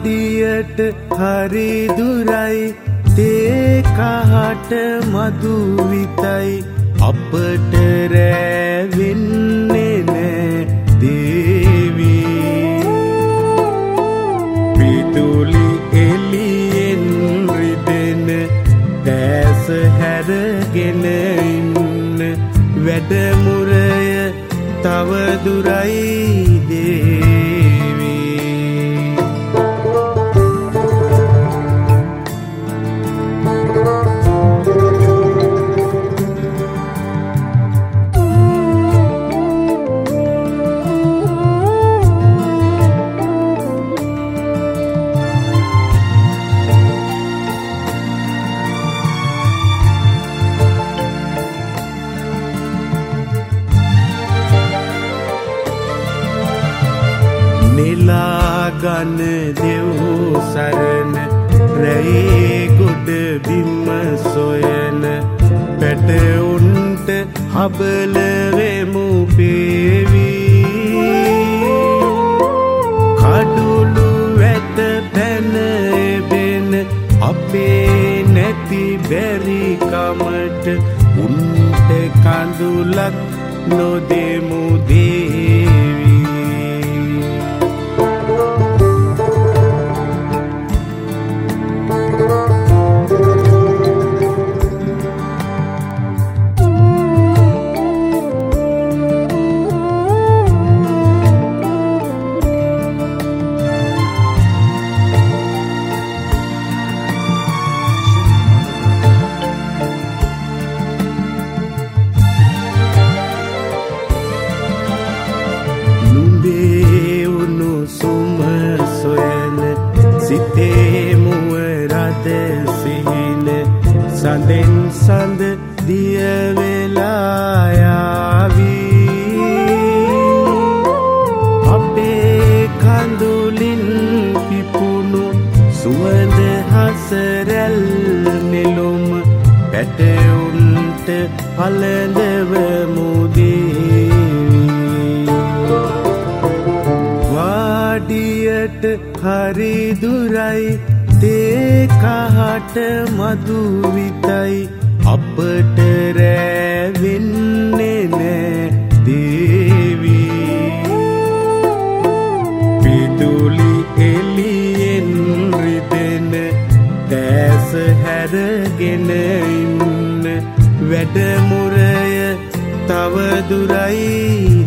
වාඩියට හරි දුරයි තේ කහට මధు විතයි අපට රැවෙන්නේ නෑ දේවී පිටුලි එළියෙන් රිදෙන දැස හැරගෙන ඉන්න වැඩමුරය තව දුරයි දේවී නෙලාගන දෙව් සරණ රැයේ ගොඩ බිම සොයන පැටවුන්ට හබල වෙමු පේවී කඩුළු වැට පැන එබෙන අපේ නැති බැරි කමට උන්ට කඳුලක් නොදෙමු දේවී සඳෙන් සඳ දිය වෙලා යාවී අපේ කඳුලින් පිපුණු සුවඳ හසරැල් නෙළුම් පැටවුන්ට පළඳවමු දේවී වාඩියට හරි දුරයි තේ කහට මధු විතයි අපට රැවෙන්නේ නෑ දේවී පිටුලි එළියෙන් රිදෙන දැස හැරගෙන ඉන්න වැඩමුරය තව දුරයි